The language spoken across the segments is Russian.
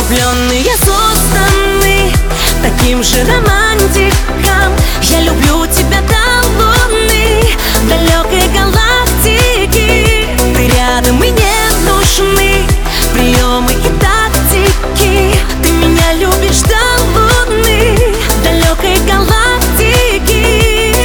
Влюбленные созданы таким же романтиком. Я люблю тебя до луны, далекой галактики. Ты рядом и не нужны приемы и тактики. Ты меня любишь до луны, далекой галактики.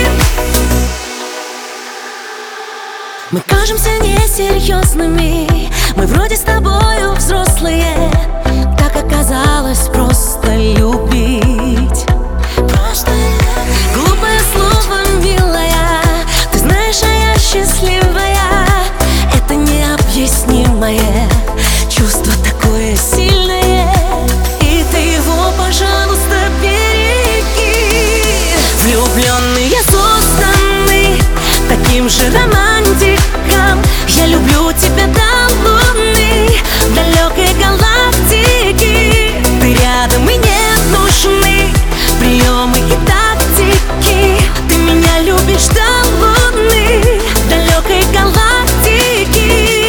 Мы кажемся несерьезными, мы вроде с тобою взрослые. Так оказалось просто любить. Глупое слово, милая, ты знаешь, а я счастливая. Это необъяснимое чувство, такое сильное, и ты его, пожалуйста, береги. Влюбленные созданы таким же романтиком. Я люблю тебя до луны, далекой галактики. Ты рядом и не нужны приемы и тактики. Ты меня любишь до луны, далекой галактики.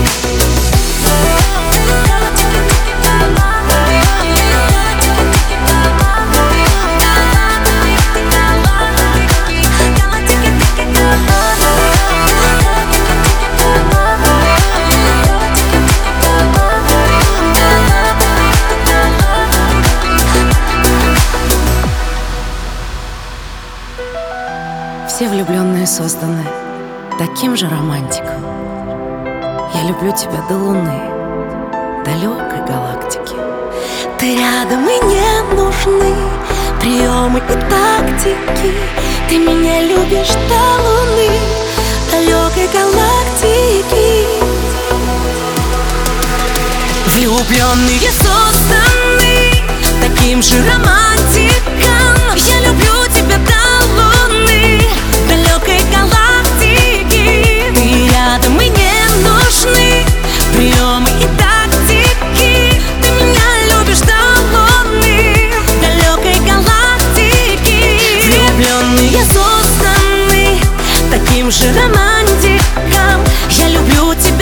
Все влюбленные созданы таким же романтиком. Я люблю тебя до луны, далекой галактики. Ты рядом и не нужны приемы и тактики. Ты меня любишь до луны, далекой галактики. Влюбленные созданы таким же романтиком. Я люблю тебя до луны, далекой галактики. Ты рядом и не нужны приемы и тактики. Ты меня любишь до луны, далекой галактики. Влюбленные созданы таким же романтиком. Я люблю тебя